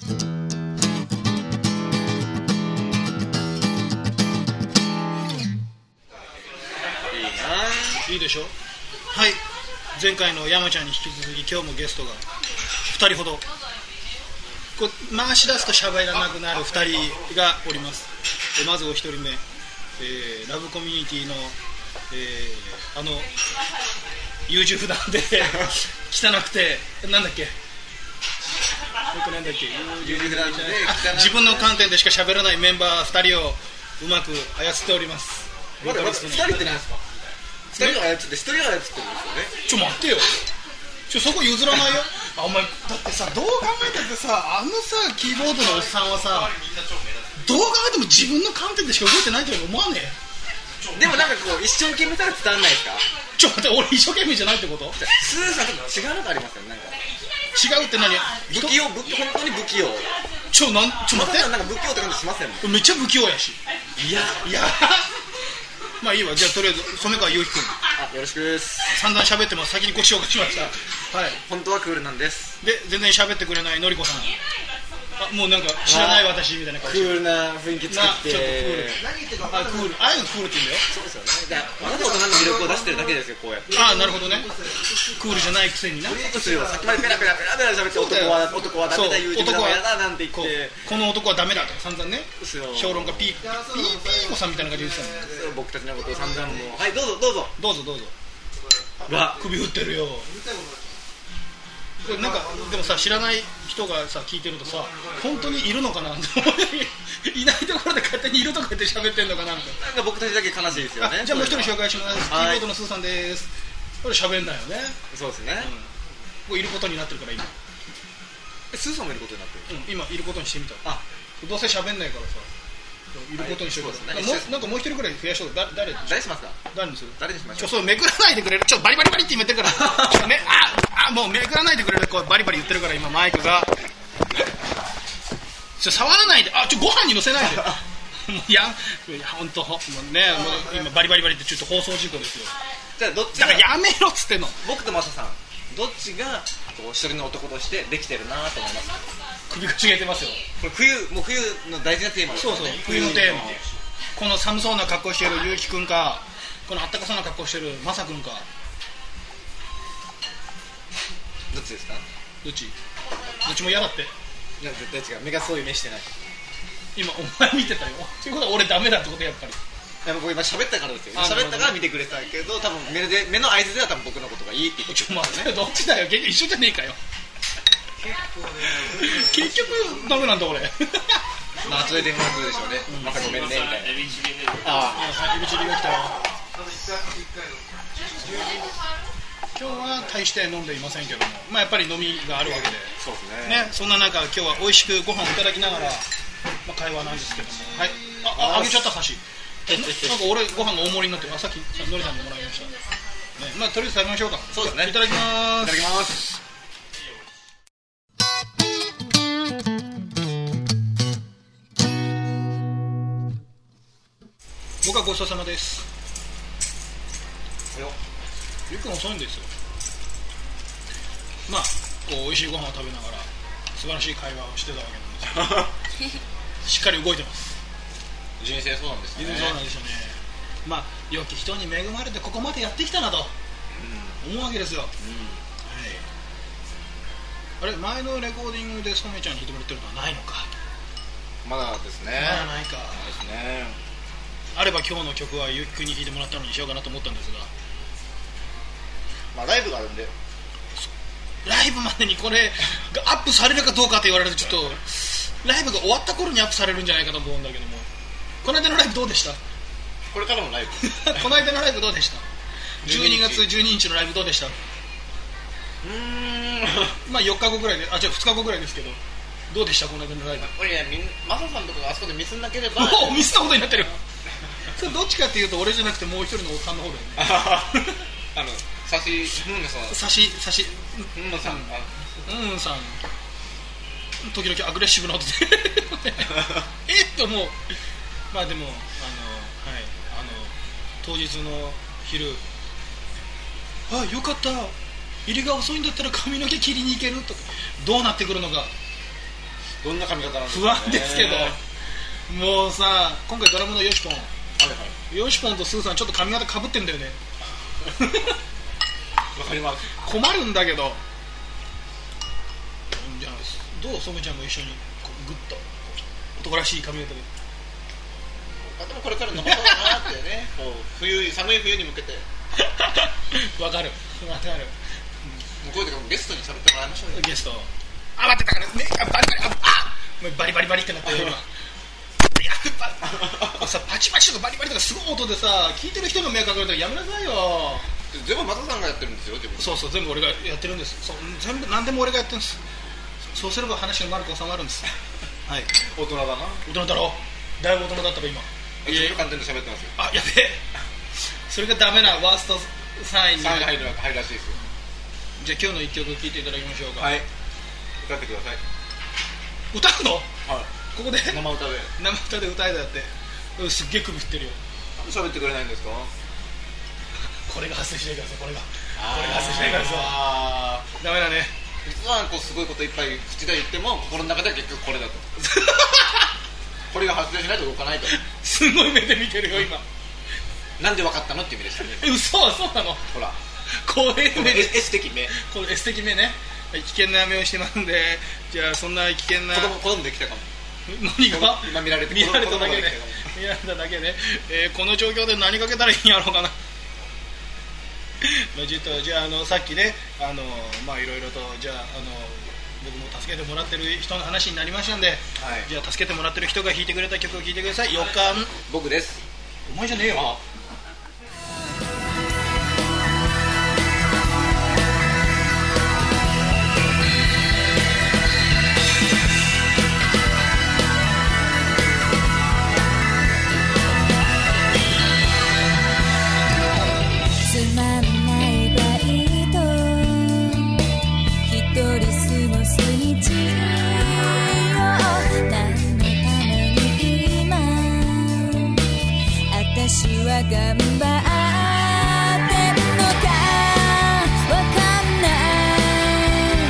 いいでしょ。はい、前回の山ちゃんに引き続き今日もゲストが2人ほど、こう回し出すと喋らなくなる2人がおります。まずお一人目、ラブコミュニティの、優柔不断で汚くてなんだっけ、なんだっけ、優柔不断で自分の観点でしか喋らないメンバー2人をうまく操っております。 2人って何ですか。2人が操って1人が操ってるんですよね。 待ってよ、そこ譲らないよ。お前だってさ、どう考えたってさ、さキーボードのおっさんはさ、どう考えても自分の観点でしか動いてないと思わねえ。でもなんかこう一生懸命さが伝わんないですか。 待って、俺一生懸命じゃないってこと。 スーさんと違うのがありますよね。なんか違うって何。 不器用、本当に不器用。 待って、 なんか不器用って感じしませんね。 めっちゃ不器用やし。いやまあいいわ。じゃあとりあえず染川祐希君、 よろしくです。 散々喋ってます。先にご紹介しました。はい、 本当はクールなんです。 で全然喋ってくれないのりこさん。もうなんか知らない私みたいな顔してクールな雰囲気作って、 ちょっとクール、クール、ああいうのクールって言うんだよ。 そうですよね。あなた大人の魅力を出してるだけですよ、こうやって。 なるほどね。クールじゃないくせにな。 さっきまでペラペラ喋って、男はダメだ、友人だ、やだなんて言って、 この男はダメだとか散々ね、評論家ピーコさんみたいな感じで言ってたの。 僕たちのことを散々もう、はい、どうぞ首振ってるよ。これなんかでもさ、知らない人がさ聞いてるとさ、本当にいるのかないないところで勝手にいるとか言って喋ってんのかなみたいな。 なんか僕たちだけ悲しいですよね。 じゃあもう一人紹介します。キーボードのスーさんです。これ喋んないよね。 そうですね。 これいることになってるから今。 スーさんもいることになってる。 今いることにしてみた。どうせ喋んないからさ、いることにしてるから。なんかもう一人くらい増やしよう。誰しますか。 誰にする。 誰にしましょう。 そうめくらないでくれる。バリバリバリって言ってるからね。もうめくらないでくれる。こうバリバリ言ってるから今マイクが。触らないで。ご飯に乗せないで。もう本当もうね、もう今バリバリバリってちょっと放送事故ですよ。 じゃあどっちだからやめろっつってんの。 僕とマサさんどっちが一人の男としてできてるなと思いますか。 首が違えてますよ。 これ冬の大事なテーマですね。そう冬のテーマ。この寒そうな格好してるゆうきくんか、このあったかそうな格好してるまさくんか。 どっちですか。 どっちも嫌だって。 いや絶対違う。目がそういう目してない。 今お前見てたよ。ということは俺ダメだってことやっぱり。 僕今喋ったからですよ。喋ったから見てくれたけど、多分目の合図では多分僕のことがいいって言ってくれた。 どっちだよ。一緒じゃねえかよ。結局ダメなんだ俺。 後で電話来るでしょうね。またごめんねみたいな。エビチリが来たよ。今日は大して飲んでいませんけども、やっぱり飲みがあるわけで。 そうですね。 そんな中今日は美味しくご飯をいただきながら、会話なんですけども。はい。あげちゃった箸。なんか俺ご飯が大盛りになってる。さっきのりさんにもらいました。とりあえず食べましょうか。 そうですね。 いただきます。 いただきます。 僕はごちそうさまです。ゆっくん遅いんですよ。こう美味しいご飯を食べながら素晴らしい会話をしてたわけなんですよ。しっかり動いてます。 人生そうなんですね。 そうなんですよね。良き人に恵まれてここまでやってきたなと思うわけですよ。あれ前のレコーディングで染ちゃんに弾いてもらってるのはないのか。 まだですね。 まだないか。 ですね。 あれば今日の曲はゆうきくんに弾いてもらったのにしようかなと思ったんですが、 ライブがあるんで、 ライブまでにこれがアップされるかどうかって言われるとちょっとライブが終わった頃にアップされるんじゃないかと思うんだけども、この間のライブどうでした。 これからのライブこの間のライブどうでした。12月12日のライブどうでした。4日後ぐらいで、じゃあ2日後ぐらいですけど、どうでしたこの間のライブ。 これマサさんとかがあそこでミスんなければミスったことになってる。それどっちかっていうと俺じゃなくてもう一人のおっさんの方だよね。さん時々アグレッシブな音でって思う。でも当日の昼、よかった、入りが遅いんだったら髪の毛切りに行けるとか、どうなってくるのかどんな髪型なんです不か、 安ですけど、もうさ、今回ドラムのヨシポン、 はいはい、 ヨシポンとスーさんちょっと髪型かぶってんだよね。 わかります。 困るんだけど、じゃあどう、ソメちゃんも一緒にこうグッと男らしい髪型で。 でもこれから伸ばそうかなってね、こう寒い冬に向けて。 わかるわかる。 もうこういう時ゲストに喋ってもらいましょうよ。 ゲスト、あ、待ってたからね、バリバリ、もうバリバリバリってなってる今。さ、パチパチとかバリバリとかすごい音でさ、聞いてる人の迷惑かかるとやめなさいよ。 全部松田さんがやってるんですよ、自分。 そうそう、全部俺がやってるんです。そう、全部何でも俺がやってるんです。そうすれば話が丸く収まるんです。はい。 大人だな。 大人だろ。だいぶ大人だったか今。 いや、簡単に喋ってますよ。 あ、やべえ。それがダメなワーストサインに入るらしいですよ。 じゃあ今日の一曲聴いていただきましょうか。 はい。歌ってください。 歌うの？はい。ここで生歌で。 生歌で歌えだって。すっげえ首振ってるよ。 喋ってくれないんですか？ これが発生しないからさ、これが発生しないからさ。ダメだね。 実はこうすごいこといっぱい口で言っても心の中では結局これだと。これが発生しないと動かないと。 すごい目で見てるよ今。 なんで分かったのって意味でしたね。 嘘はそうなの。 ほら。 こういう目で。 S 的目。 この S 的目ね。危険な目をしてますんで、じゃあそんな危険な。 子供できたかも。 何が？ 今見られただけね。見られただけね。この状況で何かけたらいいんやろうかな。じゃあさっきねまあいろいろとじゃあ僕も助けてもらってる人の話になりましたんで、はい、じゃあ助けてもらってる人が弾いてくれた曲を聴いてください。予感。 僕です。 お前じゃねえよ。 私は頑張ってんのかわかんない。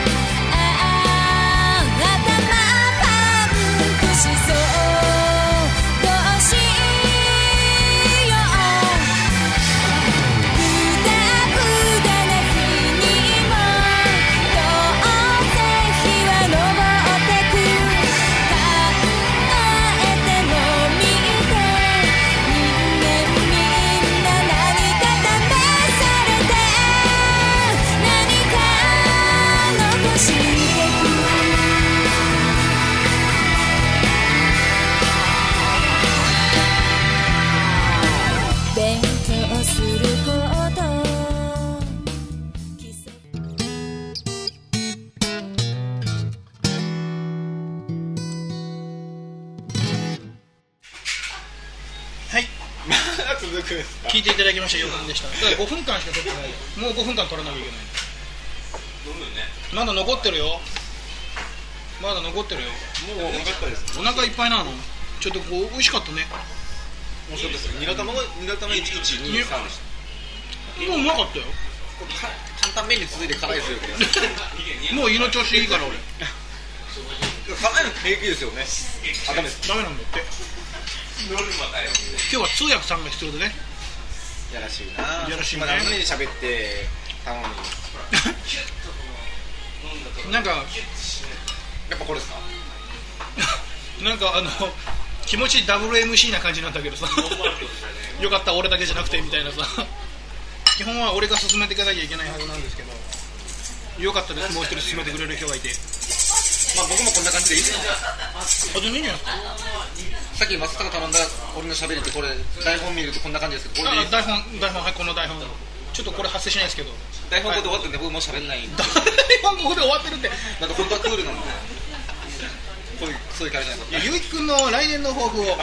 頭パンクしそう。どうしよう。ぐだぐだな日にもどうせ日は昇ってく。考えてもみて勉強することはいまだ続くんですか？ 聞いていただきました。予感でした。だから5分間しか撮ってないよ。もう5分間撮らなきゃいけない。まだ残ってるよ。まだ残ってるよ。 もうお腹いっぱいです。 お腹いっぱいなの。ちょっとこう美味しかったね。 面白かったです。ニラ玉1、1、2、3でした。 もううまかったよ。 簡単麺に続いて辛いですよ。 もう胃の調子いいから俺。 辛いの平気ですよね。あ、ダメです。 ダメなんだって。今日は通訳さんが必要でね。 やらしいな。 やらしいね。 何に喋ってたのに。 なんかやっぱこれですか？ なんか気持ち WMC な感じなんだけどさ。よかった俺だけじゃなくてみたいなさ。基本は俺が進めていかなきゃいけないはずなんですけど、よかったです。もう一人進めてくれる人がいて。 まあ僕もこんな感じでいいですか？ あ、全然いいんじゃないですか。 さっき松坂頼んだ俺の喋りってこれ台本見るとこんな感じですけど、これでいいですか？ 台本はい、この台本ちょっとこれ発生しないですけど、 台本ここで終わってんで僕もう喋んないんで。 台本ここで終わってるって。 だって本当はクールなんでそういう感じじゃないですか。 ゆういきくんの来年の抱負を。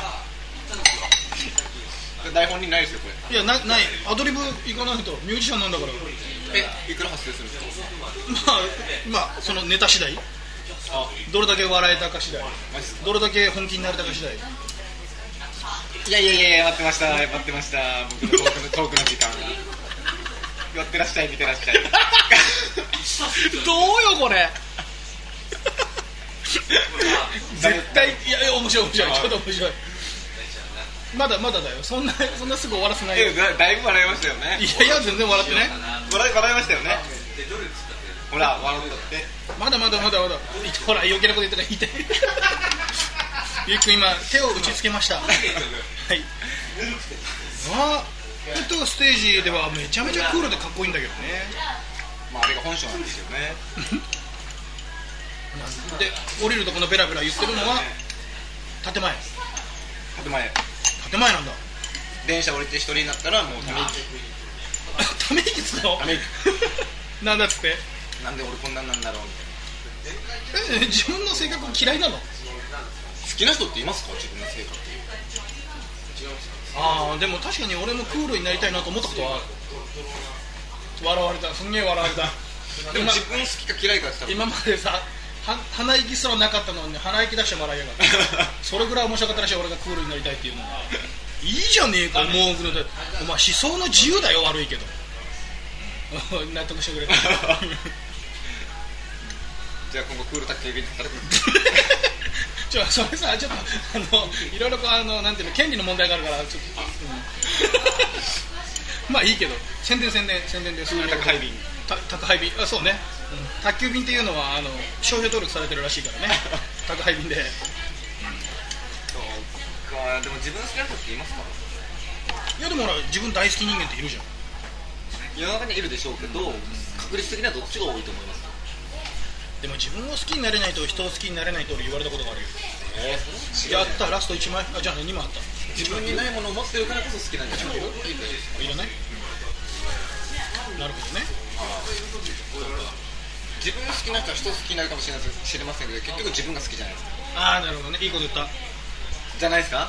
台本にないですよこれ。 いや、ないアドリブ行かないと。ミュージシャンなんだから。 いくら発生するんですか？まあそのネタ次第、どれだけ笑えたか次第、どれだけ本気になれたか次第。 いや待ってました僕のトークの時間寄ってらっしゃい見てらっしゃい。 どうよこれ。 絶対いや面白いちょっと面白い。まだだよ。そんなすぐ終わらせないよ。 だいぶ笑いましたよね。 いや全然笑ってね。 笑いましたよね。ほら笑ったって。 まだほら余計なこと言ったら言いたい。ゆうきくん今手を打ちつけました。はい。ステージではめちゃめちゃクールでかっこいいんだけどね。 まああれが本性なんですよね。 で降りるとこのベラベラ言ってるのは建前なんだ。 電車降りて一人になったらもうため息ため息つくの？ ため息なんだっつって。 なんで俺こんなんなんだろうみたいな。 自分の性格嫌いなの？ 好きな人っていますか？自分の性格。 でも確かに俺もクールになりたいなと思ったことは笑われた。すんげえ笑われた。 でも自分好きか嫌いかって今までさ鼻息すらなかったのに鼻息出して笑いやがってそれぐらい面白かったらしい。俺がクールになりたいっていうのがいいじゃねえか。もうお前思想の自由だよ。悪いけど納得してくれた。 じゃあ今後クール卓球イベント働くそれさちょっといろいろなんていうの権利の問題があるからちょっと、まあいいけど宣伝です。 宅配便宅配便そうね、宅急便っていうのは商標登録されてるらしいからね。宅配便で。 そうか。でも自分好きな人っていますか？ いやでもほら自分大好き人間っているじゃん。 世の中にいるでしょうけど、確率的にはどっちが多いと思いますか？ でも自分を好きになれないと人を好きになれないと俺言われたことがあるよ。やったラスト1枚じゃあ2枚あった。 自分にないものを持ってるからこそ好きなんじゃないの？ いらない。なるほどね。 自分が好きな人は人好きになるかもしれませんけど、結局自分が好きじゃないですか。 なるほどね。いいこと言った。 じゃないですか？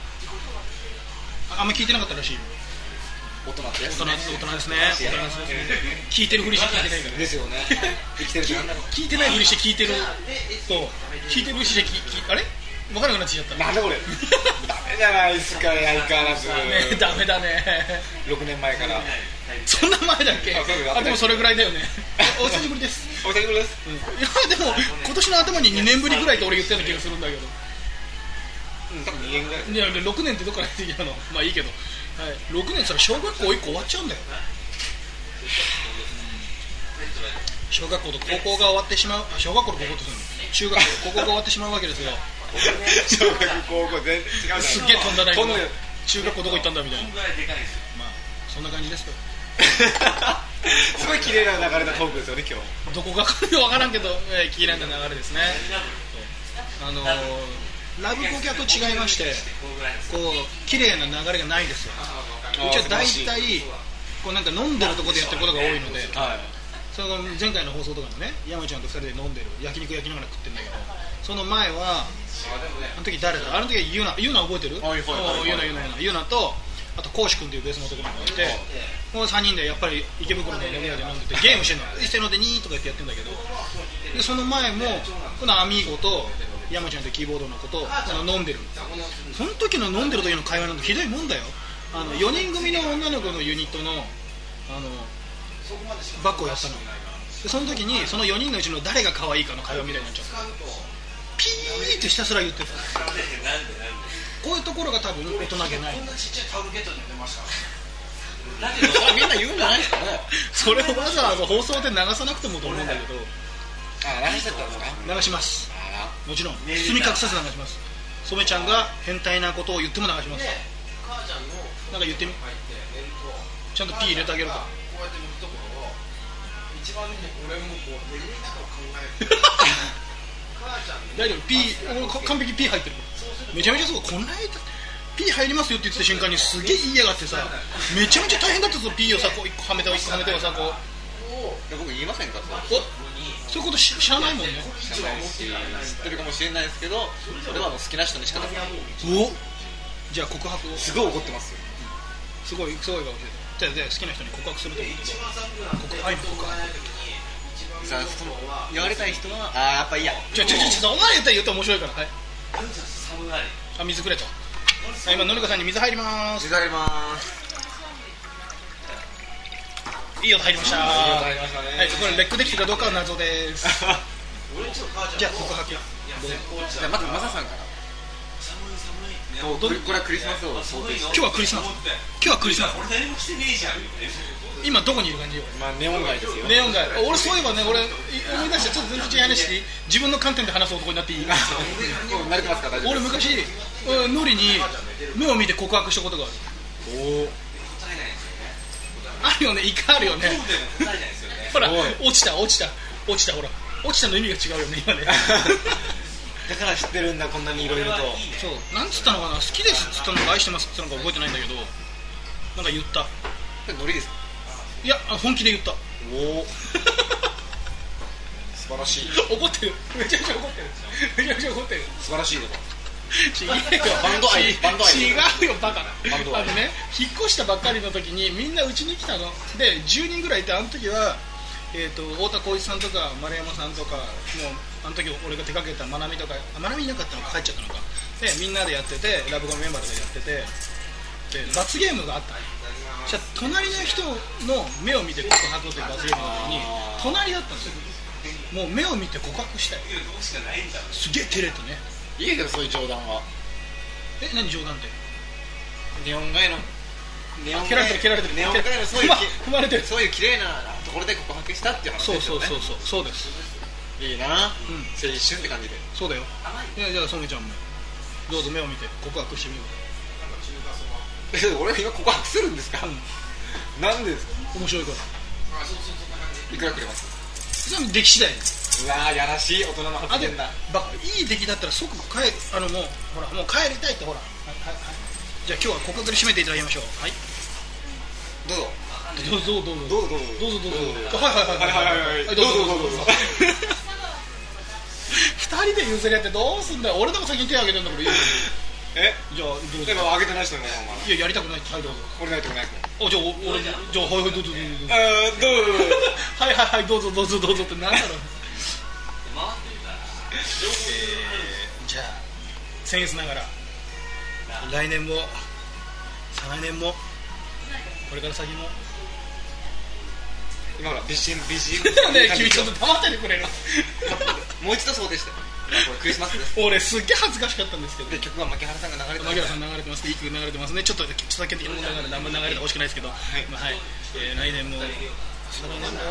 あんま聞いてなかったらしいよ。 大人って大人ですね。聞いてるふりして聞いてないからですよね。生きてるってなんだろう。 聞いてないふりして聞いてると聞いてるふりしてあれ分からなくなっちゃった。 なんだこれ。ダメじゃないですか。相変わらずダメだね。 6年前からそんな前だっけ？でもそれぐらいだよね。お久しぶりです。 お久しぶりです。 いやでも今年の頭に2年ぶりぐらいって俺言ってる気がするんだけど。 多分2年ぐらい。 いや6年ってどっから出てきたの？まあいいけど、はい、6年ったら小学校1個終わっちゃうんだよ。小学校と高校が終わってしまう。小学校と高校と中学校高校が終わってしまうわけですよ。 小学高校全然違う。 すっげえ飛んだな今。中学校どこ行ったんだみたいな。まあそんな感じですよ。 すごい綺麗な流れのトークですよね今日。 どこがか分からんけど、綺麗な流れですね。ラブコキャと違いましてこう綺麗な流れがないですよ。うちは大体こうなんか飲んでるところでやってることが多いので、その前回の放送とかもね山ちゃんと2人で飲んでる焼肉焼きながら食ってるんだけど、その前はあの時誰だ？あの時はユナ覚えてる？ユナとあとコウシ君というベースの男の子がいて、この3人でやっぱり池袋の飲み屋で飲んでてゲームしてるの。一斉ので2とか言ってやってるんだけど、でその前もこのアミーゴと山ちゃんというキーボードの子と飲んでる。その時の飲んでる時の会話なんてひどいもんだよ。4人組の女の子のユニットのバックをやったので、その時にその4人のうちの誰が可愛いかの会話みたいになっちゃった。ピーってひたすら言ってた。こういうところが多分大人げない。 みんな言うんじゃないですかね。 それをわざわざ放送で流さなくてもと思うんだけど。 流してたんですか？ 流します。もちろん包み隠さず流します。染ちゃんが変態なことを言っても流します。なんか言ってみ。ちゃんと P 入れてあげるか。大丈夫 P 完璧 P 入ってる。めちゃめちゃすごい。こんな P 入りますよって言ってた瞬間にすげえ言いやがってさ、めちゃめちゃ大変だったぞ。 P をさこう1個はめて1個はめてはさこう。 僕言いませんか？ そういうこと知らないもんね。 知らないし知ってるかもしれないですけど、それは好きな人にしか出せない。 じゃあ告白を。 すごい怒ってますよ。 すごいかもしれない。じゃあ好きな人に告白すると思う。愛の告白。 さあ言われたい人はやっぱいいや。 お前言ったら面白いから。はい。水くれと。今のりこさんに水入ります。 水入ります。 いい音入りました。 いい音入りましたね。 はい、これレックできてるかどうかは謎です。 じゃあ告白。 じゃあまずマサさんからこれはクリスマスを想定して今日はクリスマス。今日はクリスマス。今どこにいる感じよ。 まあネオン街ですよ。 ネオン街。俺そういえばね、俺思い出してちょっと全然違う話していい？自分の観点で話す男になっていい？ 慣れてますか？大丈夫。 俺昔ノリに目を見て告白したことがある。 おお。 あるよね、一回あるよね。ほら、落ちたほら、落ちたの意味が違うよね今ね。 だから知ってるんだ、こんなにいろいろと。 そう、なんつったのかな、好きですっつったのか愛してますっつったのか覚えてないんだけど、なんか言った。 ノリですか？ いや、本気で言った。 おお。素晴らしい。 怒ってる。めちゃくちゃ怒ってる。めちゃくちゃ怒ってる。 素晴らしいでも。 違うよ、 バンド愛。 違うよ、バカな。 バンド愛。 引っ越したばっかりの時にみんなうちに来たので、10人ぐらいいて、あの時は太田光一さんとか丸山さんとか、もうあの時俺が手掛けたまなみとか、まなみいなかったのか帰っちゃったのかで、みんなでやってて、ラブコメメンバーとかやってて、で罰ゲームがあった。じゃあ隣の人の目を見て告白という罰ゲームの時に隣だったんですよ。もう目を見て告白したい。すげえ照れてね。 いいけどそういう冗談は。 何冗談って？ ネオン街の蹴られてるネオン街のそういう踏まれてる。 そういう綺麗なところで告白したっていう話ですよね。 そうです。 いいな、青春って感じで。 そうだよ。じゃあソメちゃんもどうぞ目を見て告白してみよう。 俺今告白するんですか？なんでですか？ 面白いから。 いくらくれます？ それは出来次第。 うわー、やらしい大人の発言だ。 いい出来だったら即もう帰りたいってほら。じゃあ今日は告白で締めていただきましょう。はい。 どうぞ。 はいどうぞ。二人で譲り合ってどうすんだよ。俺のとこ先に手挙げてんだからいいよ。じゃあどうぞ。 でも挙げてない人ね。 いややりたくないって。はいどうぞ。 俺やりたくない。 じゃあはいどうぞ。はいどうぞってなんだろう。じゃあ僭越ながら来年も再来年もこれから先も今ほら美人ね、君ちょっと黙っててくれる。 もう一度そうでした。これクリスマスです。 俺すっげえ恥ずかしかったんですけど。 で曲は牧原さんが流れてます。 牧原さん流れてますね。いい曲流れてますね。ちょっとだけ何も流れてほしくないですけど、はい。来年も再来年も